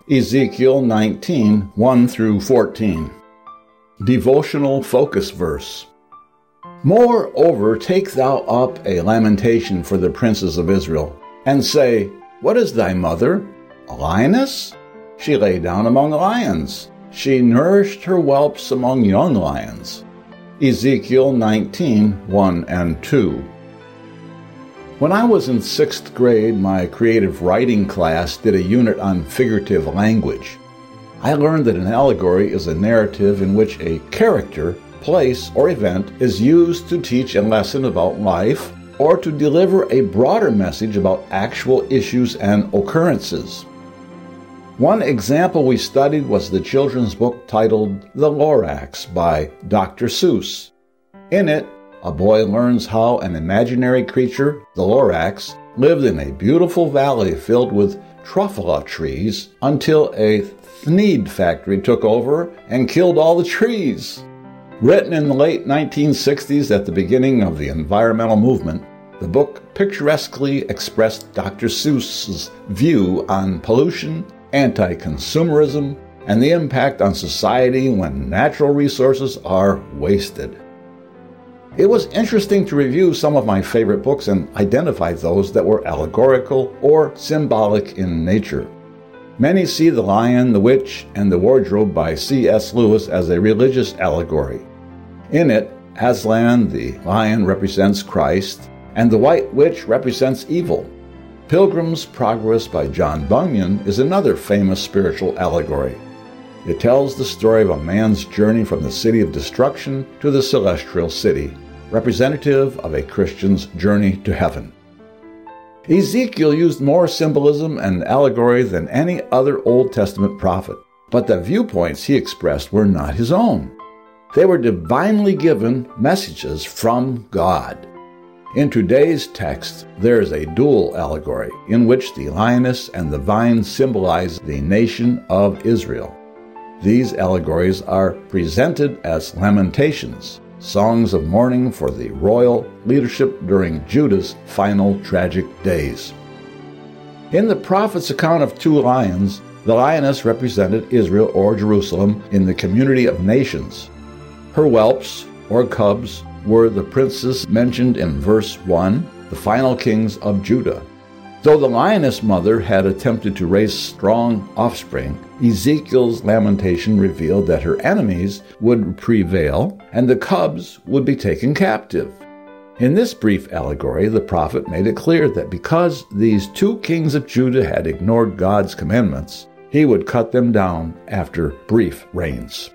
Ezekiel 19, 1 through 14. Devotional Focus Verse. Moreover, take thou up a lamentation for the princes of Israel, and say, What is thy mother? A lioness? She lay down among lions. She nourished her whelps among young lions. Ezekiel 19, 1 and 2. When I was in 6th grade, my creative writing class did a unit on figurative language. I learned that an allegory is a narrative in which a character, place, or event is used to teach a lesson about life or to deliver a broader message about actual issues and occurrences. One example we studied was the children's book titled The Lorax by Dr. Seuss. In it, a boy learns how an imaginary creature, the Lorax, lived in a beautiful valley filled with truffula trees until a Thneed factory took over and killed all the trees. Written in the late 1960s at the beginning of the environmental movement, the book picturesquely expressed Dr. Seuss's view on pollution, anti-consumerism, and the impact on society when natural resources are wasted. It was interesting to review some of my favorite books and identify those that were allegorical or symbolic in nature. Many see The Lion, the Witch, and the Wardrobe by C.S. Lewis as a religious allegory. In it, Aslan the lion represents Christ, and the White Witch represents evil. Pilgrim's Progress by John Bunyan is another famous spiritual allegory. It tells the story of a man's journey from the city of destruction to the celestial city, representative of a Christian's journey to heaven. Ezekiel used more symbolism and allegory than any other Old Testament prophet, but the viewpoints he expressed were not his own. They were divinely given messages from God. In today's text, there is a dual allegory in which the lioness and the vine symbolize the nation of Israel. These allegories are presented as lamentations, songs of mourning for the royal leadership during Judah's final tragic days. In the prophet's account of two lions, the lioness represented Israel or Jerusalem in the community of nations. Her whelps, or cubs, were the princes mentioned in verse 1, the final kings of Judah. Though the lioness mother had attempted to raise strong offspring, Ezekiel's lamentation revealed that her enemies would prevail and the cubs would be taken captive. In this brief allegory, the prophet made it clear that because these two kings of Judah had ignored God's commandments, he would cut them down after brief reigns.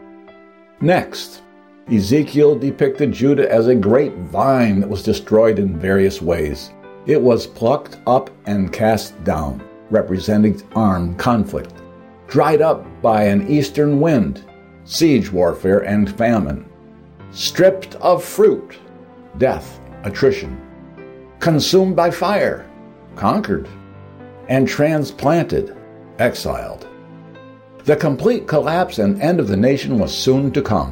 Next, Ezekiel depicted Judah as a great vine that was destroyed in various ways. It was plucked up and cast down, representing armed conflict, dried up by an eastern wind, siege warfare and famine, stripped of fruit, death, attrition, consumed by fire, conquered, and transplanted, exiled. The complete collapse and end of the nation was soon to come.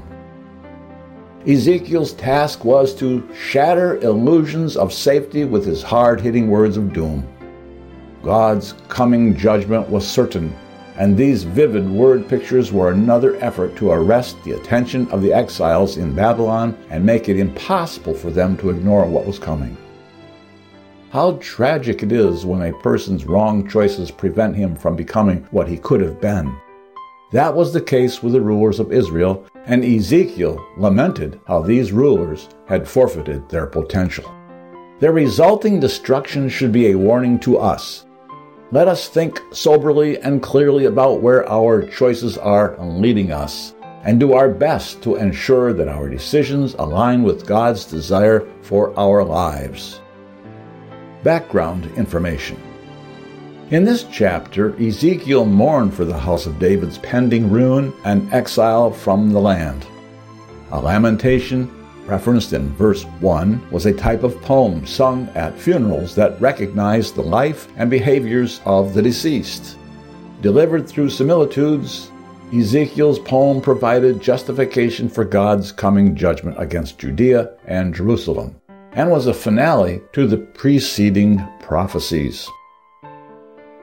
Ezekiel's task was to shatter illusions of safety with his hard-hitting words of doom. God's coming judgment was certain, and these vivid word pictures were another effort to arrest the attention of the exiles in Babylon and make it impossible for them to ignore what was coming. How tragic it is when a person's wrong choices prevent him from becoming what he could have been. That was the case with the rulers of Israel, and Ezekiel lamented how these rulers had forfeited their potential. Their resulting destruction should be a warning to us. Let us think soberly and clearly about where our choices are leading us, and do our best to ensure that our decisions align with God's desire for our lives. Background information. In this chapter, Ezekiel mourned for the house of David's pending ruin and exile from the land. A lamentation, referenced in verse 1, was a type of poem sung at funerals that recognized the life and behaviors of the deceased. Delivered through similitudes, Ezekiel's poem provided justification for God's coming judgment against Judea and Jerusalem, and was a finale to the preceding prophecies.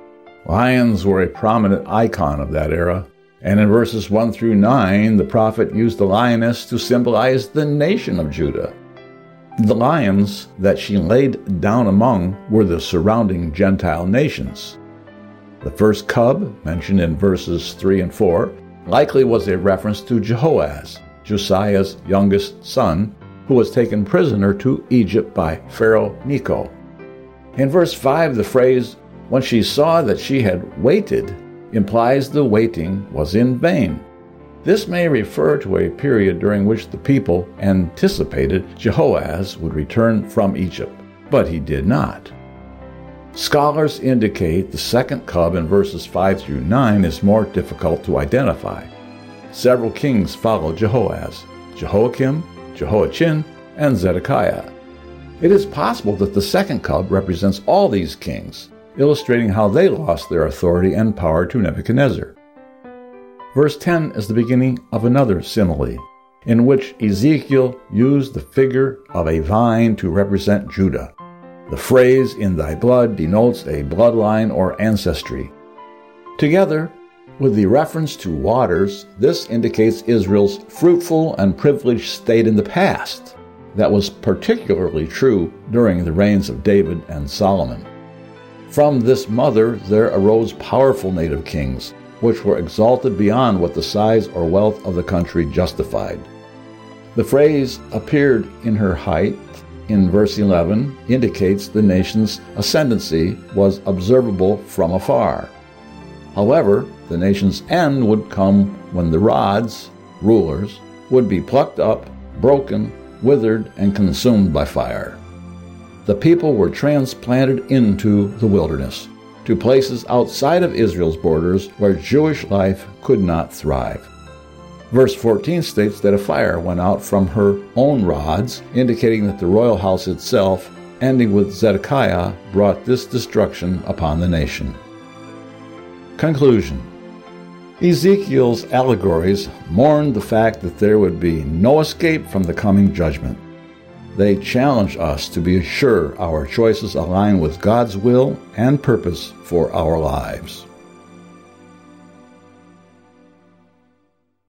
Lions were a prominent icon of that era, and in verses 1 through 9, the prophet used the lioness to symbolize the nation of Judah. The lions that she laid down among were the surrounding Gentile nations. The first cub, mentioned in verses 3 and 4, likely was a reference to Jehoaz, Josiah's youngest son, who was taken prisoner to Egypt by Pharaoh Necho. In verse 5, the phrase, "when she saw that she had waited," implies the waiting was in vain. This may refer to a period during which the people anticipated Jehoaz would return from Egypt, but he did not. Scholars indicate the second cub in verses 5 through 9 is more difficult to identify. Several kings followed Jehoaz: Jehoiakim, Jehoiachin, and Zedekiah. It is possible that the second cub represents all these kings, illustrating how they lost their authority and power to Nebuchadnezzar. Verse 10 is the beginning of another simile, in which Ezekiel used the figure of a vine to represent Judah. The phrase, "in thy blood," denotes a bloodline or ancestry. Together with the reference to waters, this indicates Israel's fruitful and privileged state in the past. That was particularly true during the reigns of David and Solomon. From this mother there arose powerful native kings, which were exalted beyond what the size or wealth of the country justified. The phrase "appeared in her height" in verse 11 indicates the nation's ascendancy was observable from afar. However, the nation's end would come when the rods, rulers, would be plucked up, broken, withered, and consumed by fire. The people were transplanted into the wilderness, to places outside of Israel's borders where Jewish life could not thrive. Verse 14 states that a fire went out from her own rods, indicating that the royal house itself, ending with Zedekiah, brought this destruction upon the nation. Conclusion. Ezekiel's allegories mourned the fact that there would be no escape from the coming judgment. They challenge us to be sure our choices align with God's will and purpose for our lives.